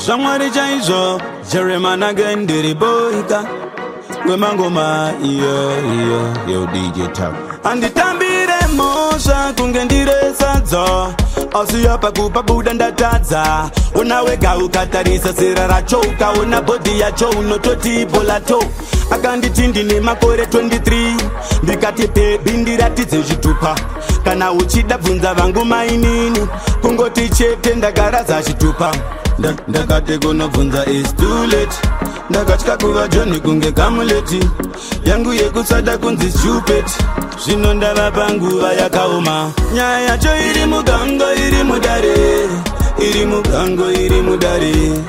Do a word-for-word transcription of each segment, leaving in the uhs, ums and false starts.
Somebody change up, Jerryman again, did boyka. We mangoma, yeah, yeah, yo D J Top. And the time be the motion, kungendire sadzo. Osiya pakupa budanda taza. Unaweka ukatarisa sirara choka. Una body ya cho unototi bolato. Akandi tindi ni makore twenty-three. Bikati pe bindira tize jitupa. Kana uchida vunza vangu mainini. Kungoti chete ndagaraza jitupa. Ndakate kono vunza is too late. Ndakachika kuva Johnny kunge kamuleti. Yangu yekusada kunzi stupid. Shinonda vapangu vaya kauma. Nyaya cho iri mugango iri mudare. Iri mugango iri mudare.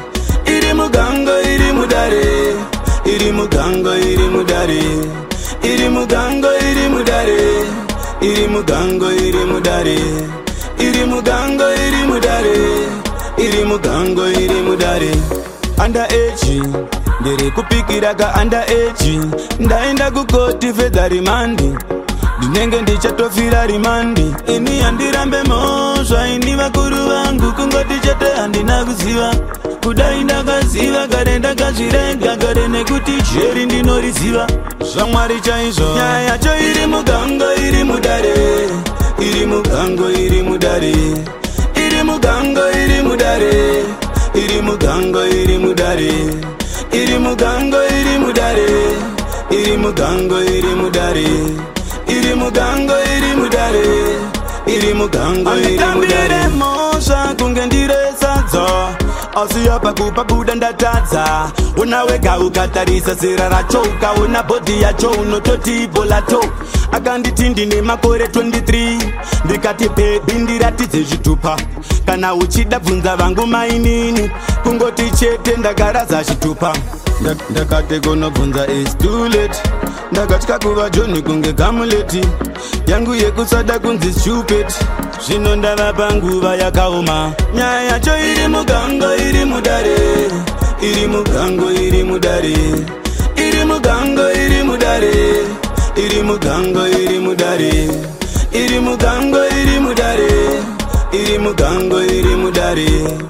Iri mugango iri mudare. Iri mugango iri mudare. Iri mugango iri mudare. Iri mugango iri mudare. Iri mugango iri mudare. Iri mugango iri mudare. Under age, ndere kupikiraga under age. Ndaenda kukoti fedha rimandi. Dinenge ndichatofira rimandi. Ini andirambe moswa ini vakuru vangu kungoti chete andina kuziva. Kudai ndakaziva kare ndakazvirenga kare nekuti jeri ndinoriziva. Shamwari chaizvo nyaya cho iri mugango iri mudare. Iri mugango iri mudare. Iri mugango iri mudare. Iri mugango iri mudare. Iri mugango iri mudare. Iri mugango iri mudare. Iri mugango iri mudare. Iri mugango iri mudare. Mosa kungendire sadzo. Osiya pakupa budanda taza. Unaweka ukatarisa sirara choka. Una body ya cho unototi bolato. Akandi tindi ni makore twenty-three. Bikati pe bindira tize jitupa. Kana uchida vunza vangu mainini. Kungoti chete ndagaraza jitupa. Ndakate kono vunza is too late. Ndakachika kuva Johnny kunge kamuleti. Yangu yekusada kunzi stupid. Shinonda vapangu vaya kauma. Nyaya cho iri mugango iri mudare. Iri mugango iri mudare. Iri mugango iri mudare. Iri mugango iri mudare. Iri mugango iri mudare. Iri mugango iri mudare.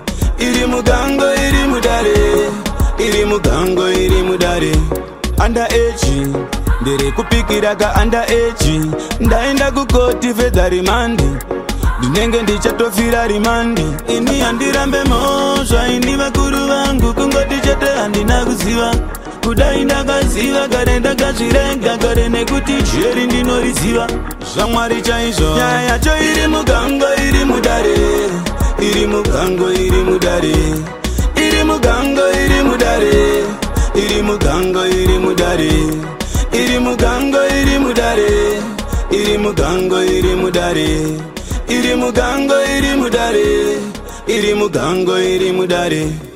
Iri mugango iri mudare. Iri mugango iri mudare. Under age, ndere kupikiraga under age. Ndaenda kukoti fedha rimandi. Dinenge ndichatofira rimandi. Ini andirambe moswa ini vakuru vangu kungoti chete andina kuziva. Kudai ndakaziva kare ndakazvirenga kare nekuti jeri ndinoriziva. Shamwari chaizvo nyaya cho iri mugango iri mudare. Iri mugango iri mudare. Iri mugango iri mudare. Iri mugango iri mudare. Iri mugango iri mudare. Iri mugango iri mudare. Iri mugango iri mudare. Iri mugango iri mudare.